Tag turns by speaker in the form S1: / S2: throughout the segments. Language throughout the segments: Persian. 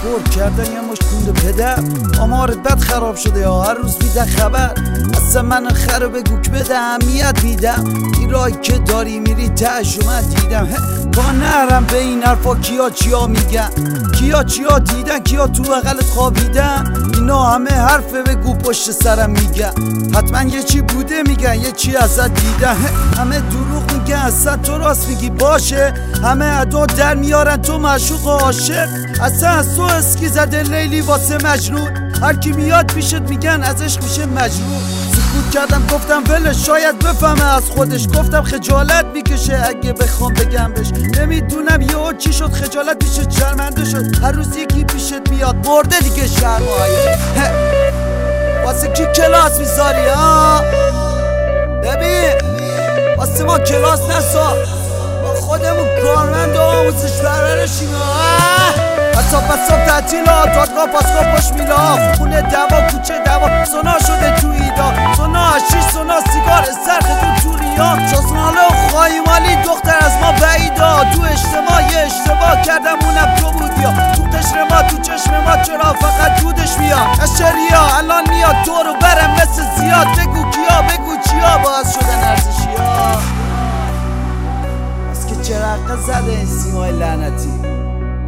S1: خورد کردن یه مشت گونده پدر آمارت بد خراب شده یا هر روز میده خبر اصلا من خرو بگو که بده اهمیت میدم این راهی که داری میری تهش رو من دیدم با نرم به این حرفا کیا چیا میگن کیا چیا دیدن کیا تو بغلت خوابیدن اینا همه حرفه بگو پشت سرم میگن حتما یه چی بوده میگن یه چی ازت دیدن همه دروغ میگن اصلا تو راست میگی باشه همه ادا در میارن تو معشوق عاشق اصلا از تو اسکی زده لیلی واسه مجنون هر کی میاد پیشت میگن ازش میشه مجنون سکوت کردم گفتم ولش شاید بفهمه از خودش گفتم خجالت میکشه اگه بخوام بگم بهش نمیدونم یهو چی شد خجالت پیشت شرمنده شد هر روز یکی پیشت میاد مرده دیگه شرمایه واسه کی کلاس میذاری ها ببین واسه ما کلاس نسا با خودمون کارمند و آموزش پرورشیم حتی بساب تعطیلات دادگاه پاسگاه پشت میلاف خونه دوا کوچه دوا سونا شده تو ایدا سونا هشیش سونا سیگار سرخ تو توریا شاسناله و خواهی مالی دختر از ما بعیدا تو اجتماع یه اشتباه کردم اونم تو بودیا تو قشر ما تو چشم ما چرا فقط دودش میاد اشریا الان میاد دور و برم مثل زیاد بگو کیا بگو چیا باز شدن ارزشیا از که جرقه زده این سیمای لعنتی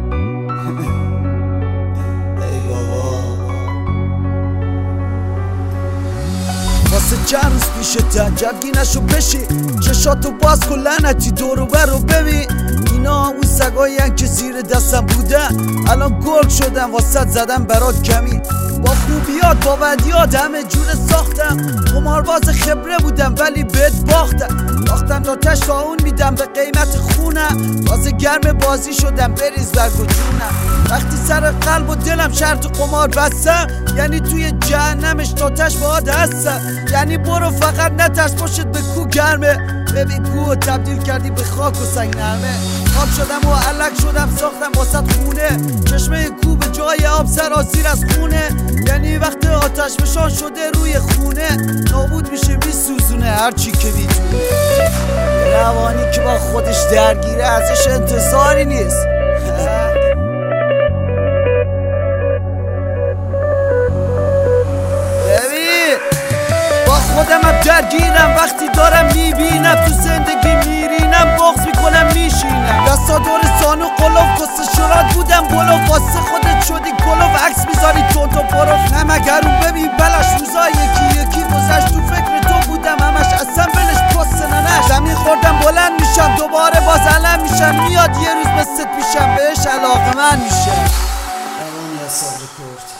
S1: واسه چند روز پیشتن جوگی نشو بشی چشاتو باز کن لعنتی دورو برو ببین اینا همون سگایین که زیر دستم بودن الان گل شدن واسه زدن برات کمی با خوبیات با بدیات همه جور ساختم قمارباز خبره بودم ولی بهت باختم تا تش تا اون میدم به قیمت خونم تازه گرم بازی شدم بریز برگ و جونم وقتی سر قلب و دلم شرط قمار بستم یعنی توی جهنمش تا تش باهات هستم یعنی برو فقط نترس پشت به کو گرمه ببین کو تبدیل کردی به خاک و سنگ نرمه خواب شدم و علک شدم ساختم واسط خونه چشمه کو به جای آب سراسیر از خونه یعنی وقت آتش فشان شده روی خونه نابود میشه میسوزونه هرچی که میتونه روانی که با خودش درگیره ازش انتظاری نیست ببین با خودم درگیرم وقتی دارم میبینم تو زندگی میرینم بغض میکنم میشینم دستا دور سانو قلوف کست شراد بودم بلوف واسه خودت شدی کلوف عکس میذاری تون تو پروف نمگرون ببین بلش روزای یکی یکی گذشت تو فکر تو بودم همش اصلا بلش پستنانش زمین خوردم بلند میشم دوباره باز علم میشم میاد یه روز مثل پیشم بهش علاقه من میشه روانی حساب رکورد